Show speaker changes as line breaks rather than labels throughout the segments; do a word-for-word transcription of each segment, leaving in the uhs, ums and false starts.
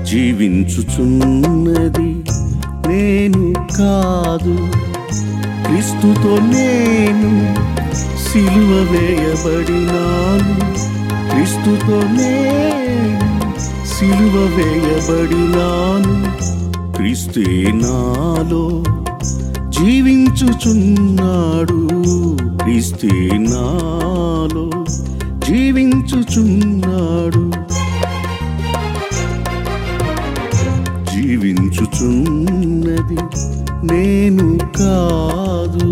జీవించుచున్నది నేను కాదు, క్రీస్తుతో నేను సిలువ వేయబడినాను. క్రీస్తుతో నేను సిలువ వేయబడినాను. క్రీస్తే నాలో జీవించుచున్నాడు. క్రీస్తే నాలో జీవించుచున్నాడు. జీవించుచున్నది నేను కాదు.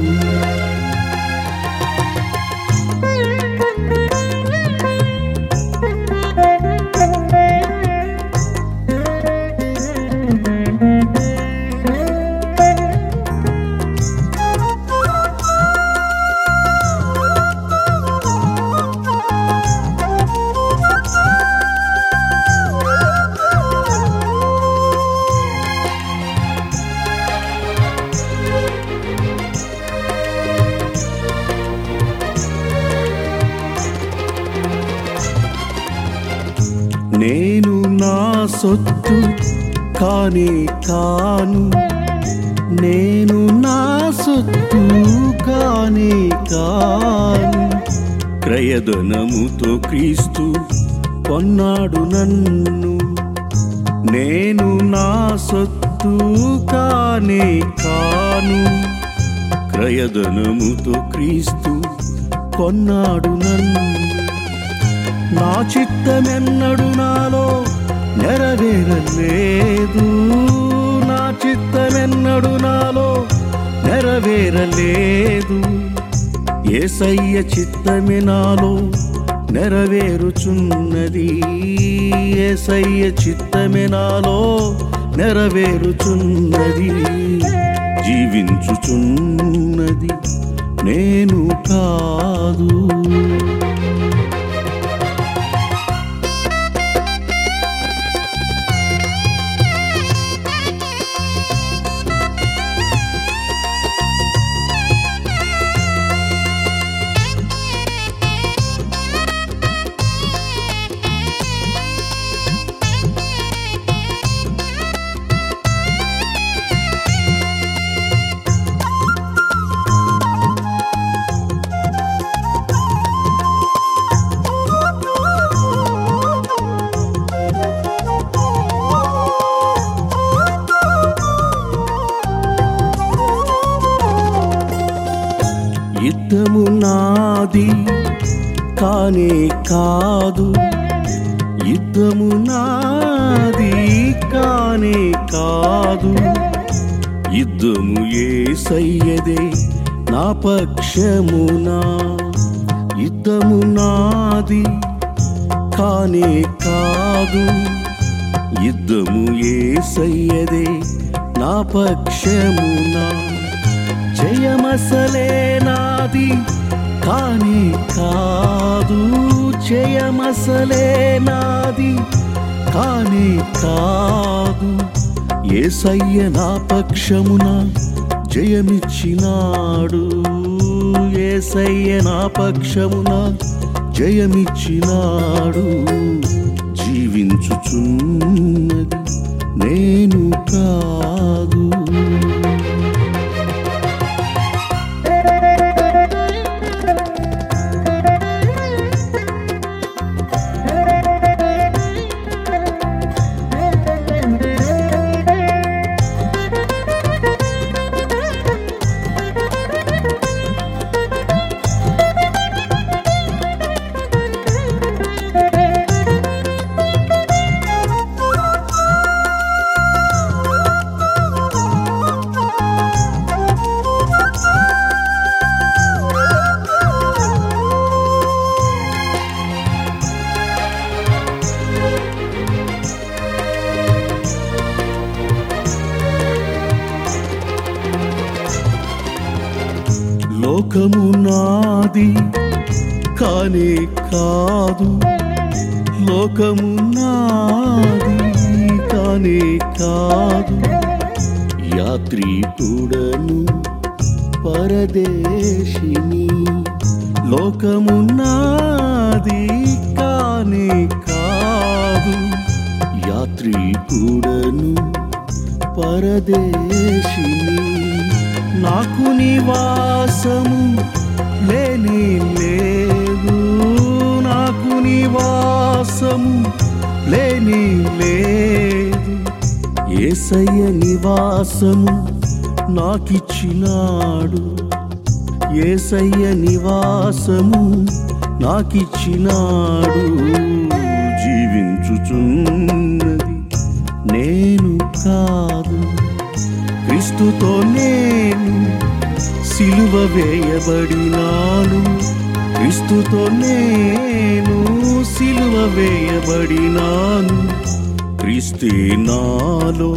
నేను నా సొత్తు కానే కాను, నేను నా సొత్తు కానే కాను. క్రయధనముతో క్రీస్తు కొన్నాడు నన్ను. నేను నా సొత్తు కానే కాను, క్రయధనముతో క్రీస్తు కొన్నాడు నన్ను. నా చిత్తమెన్నడు నాలో నెరవేరలేదు, నా చిత్తమెన్నడు నాలో నెరవేరలేదు. యేసయ్య చిత్తమే నాలో నెరవేరుచున్నది. యేసయ్య చిత్తమే నాలో నెరవేరుచున్నది. జీవించుచున్నది నేను కాదు. యుద్ధము నాది కానే కాదు, యుద్ధము నాది కానే కాదు. యుద్ధము యేసయ్యదే నా పక్షమునా. యుద్ధము నాది కానే కాదు, యుద్ధము యేసయ్యదే నా పక్షమునా. జయమసలే నాది కానే కాదు, జయమసలే నాది కానే కాదు. యేసయ్య నా పక్షమున జయమిచ్చినాడు. యేసయ్య నా పక్షమున జయమిచ్చినాడు. జీవించుచున్నది నేను కాదు. లోకము నాది కానే కాదు, లోకము నాది కానే కాదు. యాత్రికుడను పరదేశిని, లోకము నాది కానే కాదు. స్త్రీ కూడను పరదేశిని, నాకు నివాసము లేనే లేదు, నాకు నివాసము లేనే లేదు. యేసయ్య నివాసము నాకిచ్చినాడు, యేసయ్య నివాసము నాకిచ్చినాడు. జీవించుచున్నది నేను కాదు, క్రీస్తుతో నేను సిలువ వేయబడినాను, క్రీస్తుతో నేను సిలువ వేయబడినాను. క్రీస్తే నాలో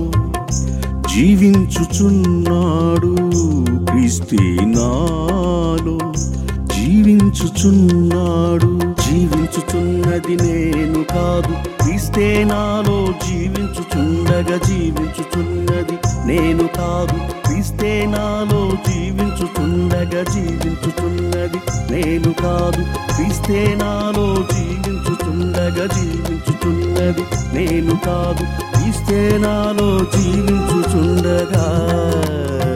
జీవించుచున్నాడు, క్రీస్తే నాలో జీవించుచున్నాడు. జీవించుచున్నది నేను కాదు, క్రీస్తే నాలో జీవించుచుండగా, జీవించుచున్నది నేను కాదు, క్రీస్తే నాలో జీవించుచుండగా, జీవించుచున్నది నేను కాదు, క్రీస్తే నాలో జీవించుచుండగా, జీవించుచున్నది నేను కాదు, క్రీస్తే నాలో జీవించుచుండగా.